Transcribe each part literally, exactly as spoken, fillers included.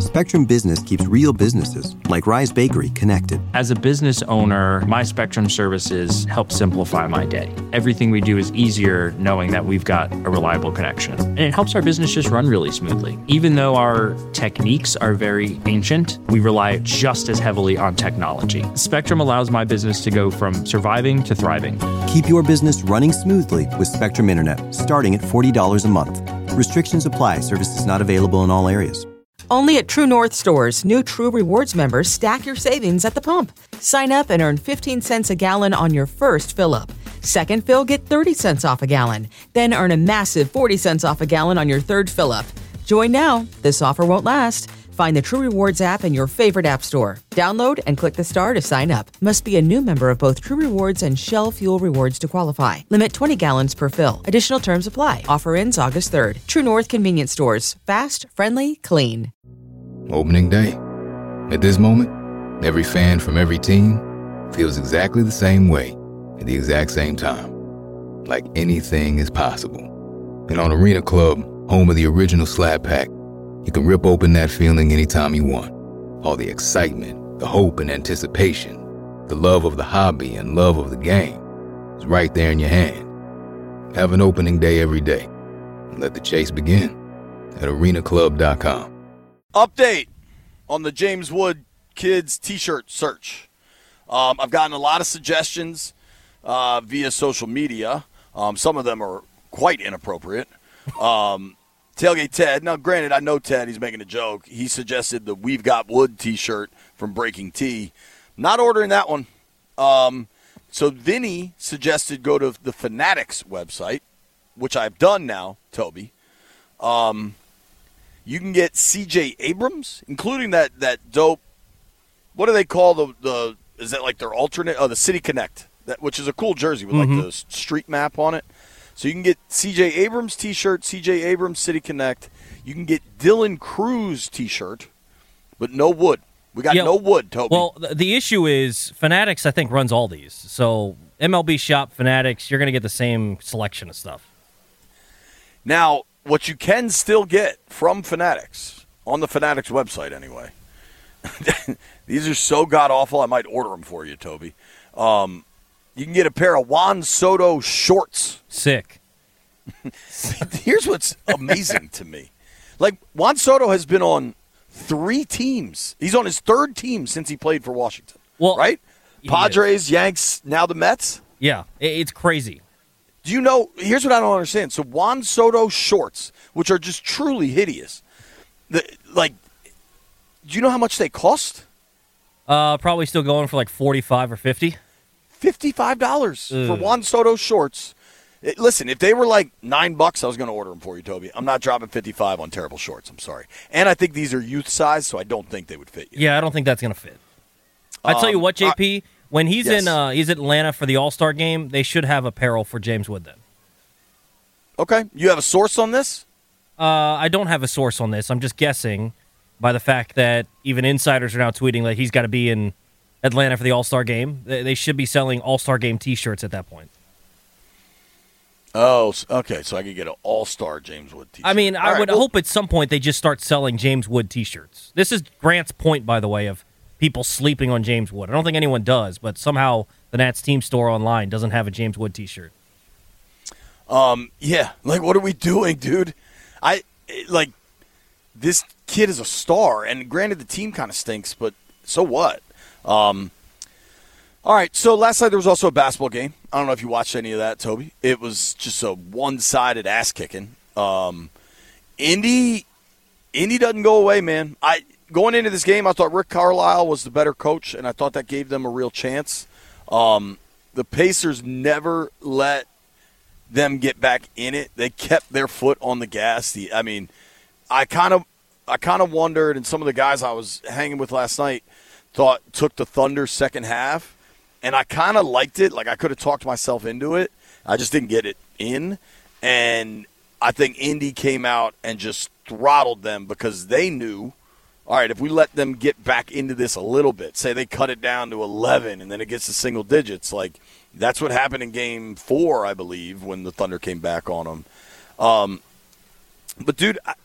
Spectrum Business keeps real businesses, like Rise Bakery, connected. As a business owner, my Spectrum services help simplify my day. Everything we do is easier knowing that we've got a reliable connection. And it helps our business just run really smoothly. Even though our techniques are very ancient, we rely just as heavily on technology. Spectrum allows my business to go from surviving to thriving. Keep your business running smoothly with Spectrum Internet, starting at forty dollars a month. Restrictions apply. Services not available in all areas. Only at True North stores, new True Rewards members stack your savings at the pump. Sign up and earn fifteen cents a gallon on your first fill-up. Second fill, get thirty cents off a gallon. Then earn a massive forty cents off a gallon on your third fill-up. Join now. This offer won't last. Find the True Rewards app in your favorite app store. Download and click the star to sign up. Must be a new member of both True Rewards and Shell Fuel Rewards to qualify. Limit twenty gallons per fill. Additional terms apply. Offer ends August third. True North Convenience Stores. Fast, friendly, clean. Opening day. At this moment, every fan from every team feels exactly the same way at the exact same time. Like anything is possible. And on Arena Club, home of the original Slab Pack, you can rip open that feeling anytime you want. All the excitement, the hope and anticipation, the love of the hobby and love of the game is right there in your hand. Have an opening day every day. And let the chase begin at arena club dot com. Update on the James Wood Kids t-shirt search. Um, I've gotten a lot of suggestions uh, via social media. Um, some of them are quite inappropriate. Um Tailgate Ted. Now, granted, I know Ted. He's making a joke. He suggested the We've Got Wood T-shirt from Breaking Tea. Not ordering that one. Um, so Vinny suggested go to the Fanatics website, which I've done now, Toby. Um, you can get C J Abrams, including that that dope. What do they call the the? Is that like their alternate? Oh, the City Connect, that which is a cool jersey with mm-hmm. like the street map on it. So you can get C J Abrams T-shirt, C J Abrams City Connect. You can get Dylan Cruz T-shirt, but no wood. We got yeah, no wood, Toby. Well, the issue is Fanatics, I think, runs all these. So M L B Shop, Fanatics, you're going to get the same selection of stuff. Now, what you can still get from Fanatics, on the Fanatics website anyway, these are so god-awful, I might order them for you, Toby. Um You can get a pair of Juan Soto shorts. Sick. Here's what's amazing to me. Like, Juan Soto has been on three teams. He's on his third team since he played for Washington. Well, right? Padres, Yanks, now the Mets. Yeah, it's crazy. Do you know, here's what I don't understand. So Juan Soto shorts, which are just truly hideous. The, like, do you know how much they cost? Uh, probably still going for like forty-five or fifty. fifty-five dollars for Juan Soto shorts. It, listen, if they were like nine bucks, I was going to order them for you, Toby. I'm not dropping fifty-five on terrible shorts. I'm sorry. And I think these are youth size, so I don't think they would fit you. Yeah, I don't think that's going to fit. I tell you what, J P, I, when he's yes. in uh, he's at Atlanta for the All-Star game, they should have apparel for James Wood then. Okay. You have a source on this? Uh, I don't have a source on this. I'm just guessing by the fact that even insiders are now tweeting that he's got to be in Atlanta for the All-Star game. They should be selling All-Star game T-shirts at that point. Oh, okay. So I could get an All-Star James Wood T-shirt. I mean, I All would right, well, hope at some point they just start selling James Wood T-shirts. This is Grant's point, by the way, of people sleeping on James Wood. I don't think anyone does, but somehow the Nats team store online doesn't have a James Wood T-shirt. Um, yeah. Like, what are we doing, dude? I, like, this kid is a star, and granted the team kind of stinks, but so what? Um, all right, so last night there was also a basketball game. I don't know if you watched any of that, Toby. It was just a one-sided ass-kicking. Um, Indy, Indy doesn't go away, man. I going into this game, I thought Rick Carlisle was the better coach, and I thought that gave them a real chance. Um, the Pacers never let them get back in it. They kept their foot on the gas. The, I mean, I kind of, I kind of wondered, and some of the guys I was hanging with last night thought took the Thunder second half, and I kind of liked it. Like, I could have talked myself into it. I just didn't get it in, and I think Indy came out and just throttled them because they knew, all right, if we let them get back into this a little bit, say they cut it down to eleven and then it gets to single digits, like that's what happened in game four, I believe, when the Thunder came back on them. Um, but, dude, I,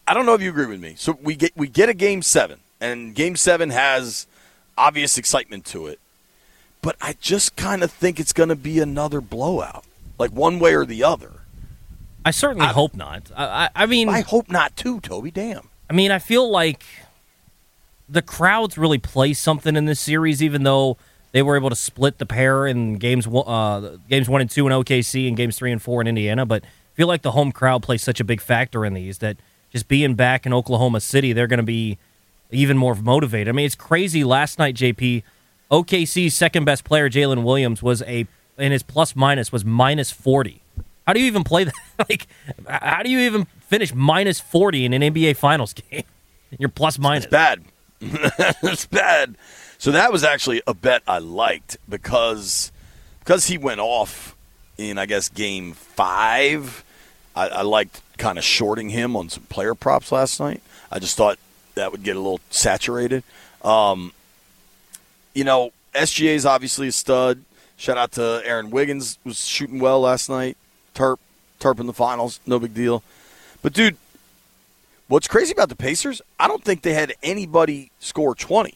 I don't know if you agree with me. So we get we get a game seven, and game seven has obvious excitement to it. But I just kind of think it's going to be another blowout, like one way or the other. I certainly I, hope not. I, I, I mean, I hope not too, Toby. Damn. I mean, I feel like the crowds really play something in this series, even though they were able to split the pair in games uh, games one and two in O K C and games three and four in Indiana. But I feel like the home crowd plays such a big factor in these that just being back in Oklahoma City, they're going to be even more motivated. I mean, it's crazy. Last night, J P, O K C's second best player, Jalen Williams, was a and his plus minus was minus forty. How do you even play that? Like, how do you even finish minus forty in an N B A Finals game? You're plus minus. It's bad. It's bad. So that was actually a bet I liked because because he went off in, I guess, game five. I, I liked kind of shorting him on some player props last night. I just thought that would get a little saturated. Um, you know, S G A is obviously a stud. Shout out to Aaron Wiggins, was shooting well last night. Terp, Terp in the finals, no big deal. But, dude, what's crazy about the Pacers, I don't think they had anybody score twenty.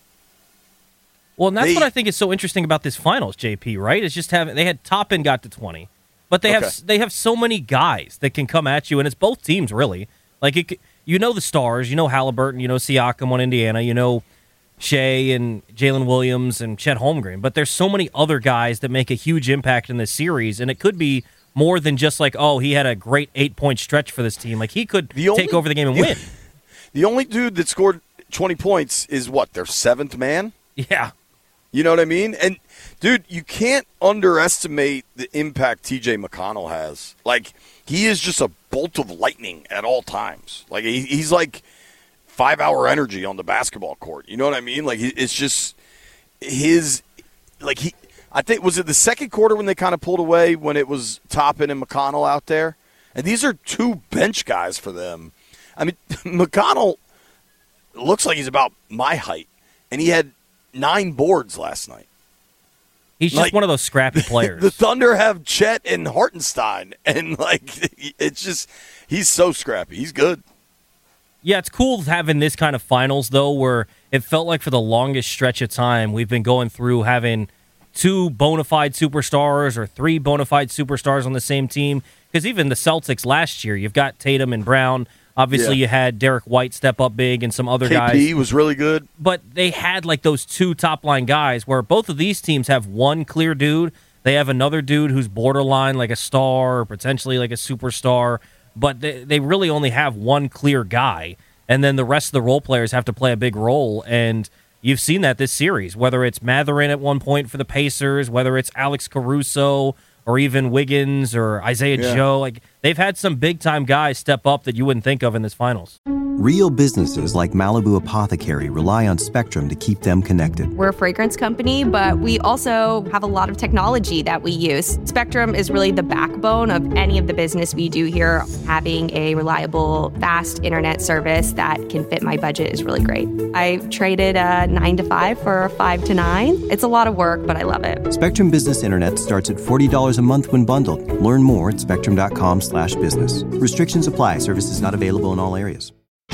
Well, and that's they, what I think is so interesting about this finals, J P, right? It's just having they had Toppin got to twenty. But they okay. have they have so many guys that can come at you, and it's both teams, really. Like, it, you know the stars. You know Halliburton. You know Siakam on Indiana. You know Shea and Jalen Williams and Chet Holmgren. But there's so many other guys that make a huge impact in this series, and it could be more than just like, oh, he had a great eight-point stretch for this team. Like, he could the only, take over the game and win. The only dude that scored twenty points is, what, their seventh man? Yeah. You know what I mean? And, dude, you can't underestimate the impact T J McConnell has. Like, he is just a bolt of lightning at all times. Like, he, he's like five-hour energy on the basketball court. You know what I mean? Like, it's just his – like, he – I think – was it the second quarter when they kind of pulled away when it was Toppin and McConnell out there? And these are two bench guys for them. I mean, McConnell looks like he's about my height, and he had – nine boards last night. He's just like, one of those scrappy players. The Thunder have Chet and Hartenstein, and like it's just he's so scrappy. He's good. Yeah, it's cool having this kind of finals though, where it felt like for the longest stretch of time we've been going through having two bona fide superstars or three bona fide superstars on the same team. Because even the Celtics last year, you've got Tatum and Brown. Obviously, yeah. you had Derek White step up big and some other K P guys. K P was really good. But they had like those two top-line guys where both of these teams have one clear dude. They have another dude who's borderline like a star or potentially like a superstar. But they, they really only have one clear guy. And then the rest of the role players have to play a big role. And you've seen that this series, whether it's Mathurin at one point for the Pacers, whether it's Alex Caruso or even Wiggins or Isaiah yeah. Joe. Like, they've had some big-time guys step up that you wouldn't think of in this finals. Real businesses like Malibu Apothecary rely on Spectrum to keep them connected. We're a fragrance company, but we also have a lot of technology that we use. Spectrum is really the backbone of any of the business we do here. Having a reliable, fast internet service that can fit my budget is really great. I traded a nine to five for a five to nine. It's a lot of work, but I love it. Spectrum Business Internet starts at forty dollars a month when bundled. Learn more at spectrum.com slash business. Restrictions apply. Services not available in all areas.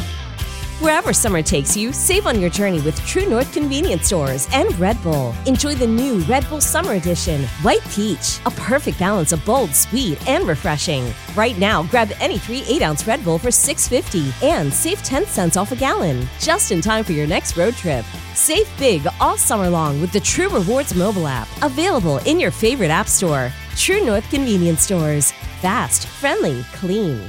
Wherever summer takes you, save on your journey with True North Convenience Stores and Red Bull. Enjoy the new Red Bull Summer Edition, White Peach, a perfect balance of bold, sweet, and refreshing. Right now, grab any three eight-ounce Red Bull for six dollars and fifty cents and save ten cents off a gallon, just in time for your next road trip. Save big all summer long with the True Rewards mobile app, available in your favorite app store. True North Convenience Stores. Fast, friendly, clean.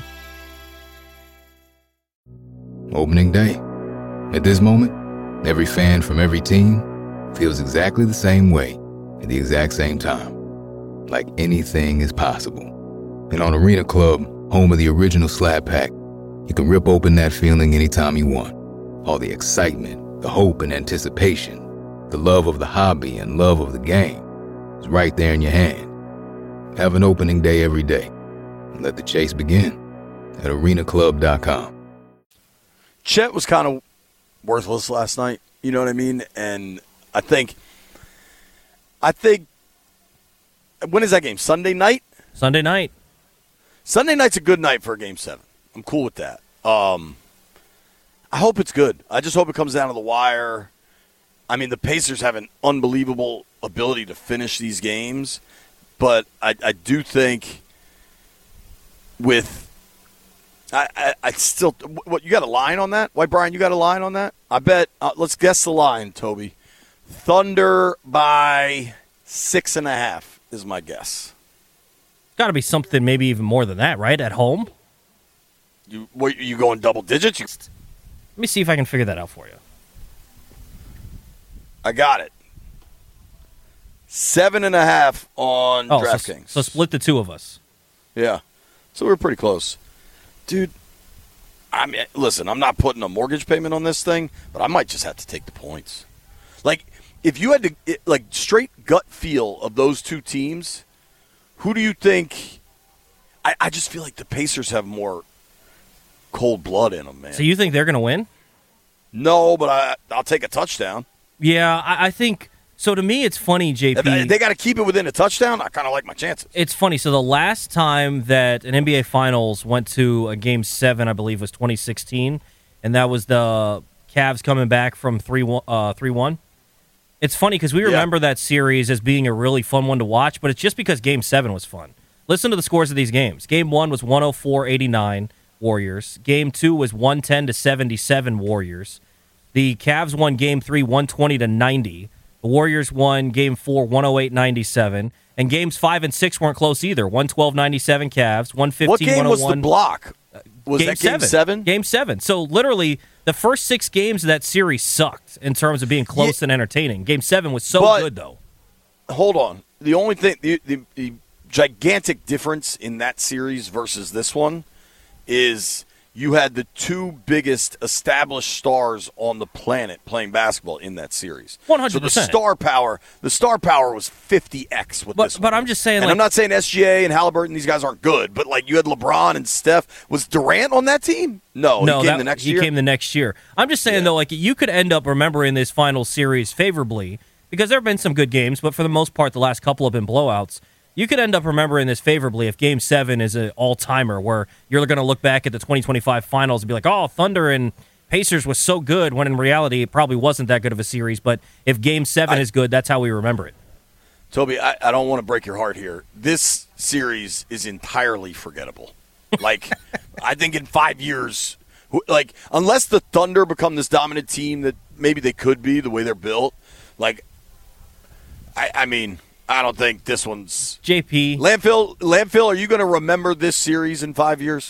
Opening day. At this moment, every fan from every team feels exactly the same way at the exact same time. Like anything is possible. And on Arena Club, home of the original Slab Pack, you can rip open that feeling anytime you want. All the excitement, the hope and anticipation, the love of the hobby and love of the game is right there in your hand. Have an opening day every day. And let the chase begin at arena club dot com. Chet was kind of worthless last night, you know what I mean? And I think, I think, when is that game? Sunday night? Sunday night. Sunday night's a good night for a game seven. I'm cool with that. Um, I hope it's good. I just hope it comes down to the wire. I mean, the Pacers have an unbelievable ability to finish these games, but I, I do think with I, I, I still what you got a line on that? Why, Brian? You got a line on that? I bet. Uh, let's guess the line, Toby. Thunder by six and a half is my guess. Got to be something maybe even more than that, right? At home. You what, you going double digits? You, Let me see if I can figure that out for you. I got it. Seven and a half on oh, DraftKings. So, so split the two of us. Yeah. So we're pretty close. Dude, I mean, listen, I'm not putting a mortgage payment on this thing, but I might just have to take the points. Like, if you had to, it, like, straight gut feel of those two teams, who do you think? I, I just feel like the Pacers have more cold blood in them, man. So you think they're going to win? No, but I, I'll take a touchdown. Yeah, I, I think so. To me, it's funny, J P. If they got to keep it within a touchdown. I kind of like my chances. It's funny. So the last time that an N B A Finals went to a Game Seven, I believe, was twenty sixteen, and that was the Cavs coming back from three one. Uh, three one. It's funny because we remember yeah. that series as being a really fun one to watch, but it's just because Game Seven was fun. Listen to the scores of these games. Game One was one hundred four eighty-nine Warriors. Game Two was one ten to seventy-seven Warriors. The Cavs won Game three, one twenty to ninety. The Warriors won Game four, one oh eight ninety-seven. And Games five and six weren't close either. one twelve ninety-seven Cavs, one fifteen one oh one. What game was the block? Was game that Game seven. seven? Game seven. So literally, the first six games of that series sucked in terms of being close yeah. and entertaining. Game seven was so but, good, though. Hold on. The only thing, the, the, the gigantic difference in that series versus this one is you had the two biggest established stars on the planet playing basketball in that series. one hundred percent. So the star power, the star power was fifty x with but, this one. But I'm just saying, and like, I'm not saying S G A and Halliburton, these guys aren't good, but like you had LeBron and Steph. Was Durant on that team? No, no, he came that, the next he year. He came the next year. I'm just saying, yeah. though, like you could end up remembering this final series favorably because there have been some good games, but for the most part, the last couple have been blowouts. You could end up remembering this favorably if Game seven is an all-timer where you're going to look back at the twenty twenty-five finals and be like, oh, Thunder and Pacers was so good, when in reality it probably wasn't that good of a series. But if Game seven I, is good, that's how we remember it. Toby, I, I don't want to break your heart here. This series is entirely forgettable. Like, I think in five years, like, unless the Thunder become this dominant team that maybe they could be the way they're built, like, I, I mean – I don't think this one's J P. Landfill, Landfill, are you going to remember this series in five years?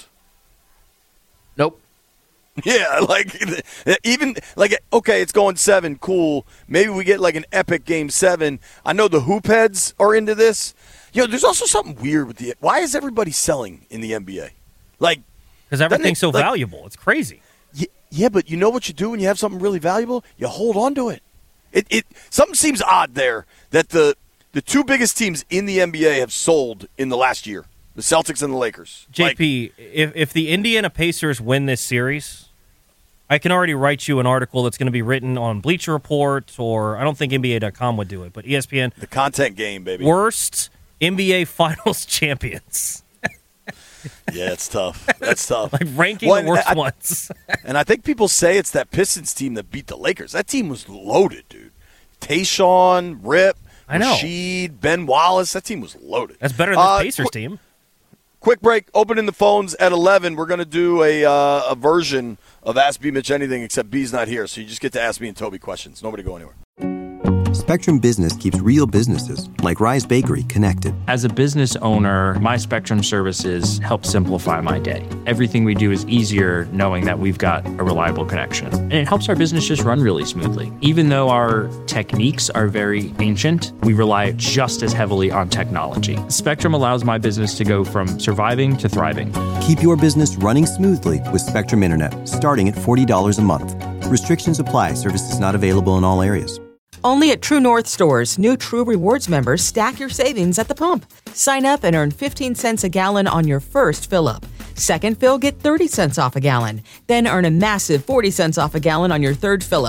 Nope. Yeah, like even like okay, it's going seven, cool. Maybe we get like an epic game seven. I know the hoop heads are into this. You know, there's also something weird with the. Why is everybody selling in the N B A? Like, because everything's it, so like, valuable. It's crazy. Yeah, yeah, but you know what you do when you have something really valuable? You hold on to it. It it something seems odd there that the. The two biggest teams in the N B A have sold in the last year, the Celtics and the Lakers. J P, like, if, if the Indiana Pacers win this series, I can already write you an article that's going to be written on Bleacher Report, or I don't think N B A dot com would do it, but E S P N. The content game, baby. Worst N B A Finals champions. Yeah, it's tough. That's tough. Like ranking well, the worst I, ones. And I think people say it's that Pistons team that beat the Lakers. That team was loaded, dude. Tayshaun, Rip. I know. Rashid, Ben Wallace, that team was loaded. That's better than uh, the Pacers qu- team. Quick break. Opening the phones at eleven. We're going to do a uh, a version of Ask B Mitch Anything, except B's not here, so you just get to ask me and Toby questions. Nobody go anywhere. Spectrum Business keeps real businesses, like Rise Bakery, connected. As a business owner, my Spectrum services help simplify my day. Everything we do is easier knowing that we've got a reliable connection. And it helps our business just run really smoothly. Even though our techniques are very ancient, we rely just as heavily on technology. Spectrum allows my business to go from surviving to thriving. Keep your business running smoothly with Spectrum Internet, starting at forty dollars a month. Restrictions apply. Services not available in all areas. Only at True North stores, new True Rewards members stack your savings at the pump. Sign up and earn fifteen cents a gallon on your first fill-up. Second fill, get thirty cents off a gallon. Then earn a massive forty cents off a gallon on your third fill-up.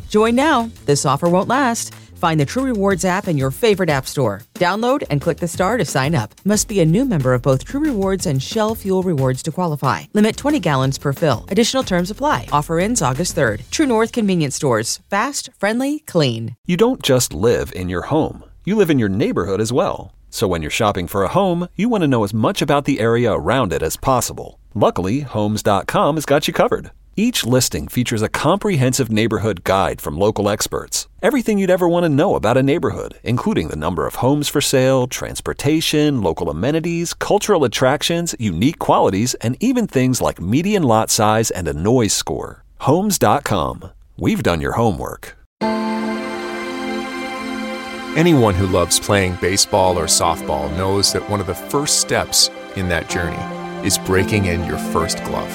Join now. This offer won't last. Find the True Rewards app in your favorite app store. Download and click the star to sign up. Must be a new member of both True Rewards and Shell Fuel Rewards to qualify. Limit twenty gallons per fill. Additional terms apply. Offer ends August third. True North Convenience Stores. Fast, friendly, clean. You don't just live in your home. You live in your neighborhood as well. So when you're shopping for a home, you want to know as much about the area around it as possible. Luckily, Homes dot com has got you covered. Each listing features a comprehensive neighborhood guide from local experts. Everything you'd ever want to know about a neighborhood, including the number of homes for sale, transportation, local amenities, cultural attractions, unique qualities, and even things like median lot size and a noise score. Homes dot com. We've done your homework. Anyone who loves playing baseball or softball knows that one of the first steps in that journey is breaking in your first glove.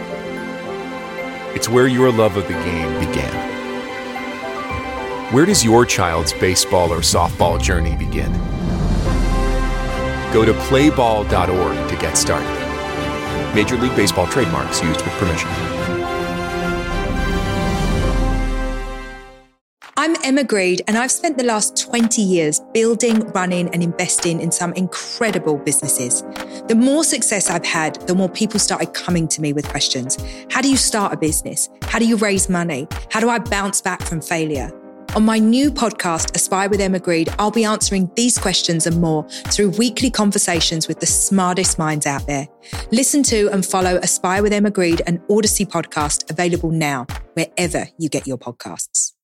It's where your love of the game began. Where does your child's baseball or softball journey begin? Go to play ball dot org to get started. Major League Baseball trademarks used with permission. I'm Emma Greed, and I've spent the last twenty years building, running, and investing in some incredible businesses. The more success I've had, the more people started coming to me with questions. How do you start a business? How do you raise money? How do I bounce back from failure? On my new podcast, Aspire with Emma Greed, I'll be answering these questions and more through weekly conversations with the smartest minds out there. Listen to and follow Aspire with Emma Greed, an Odyssey podcast, available now, wherever you get your podcasts.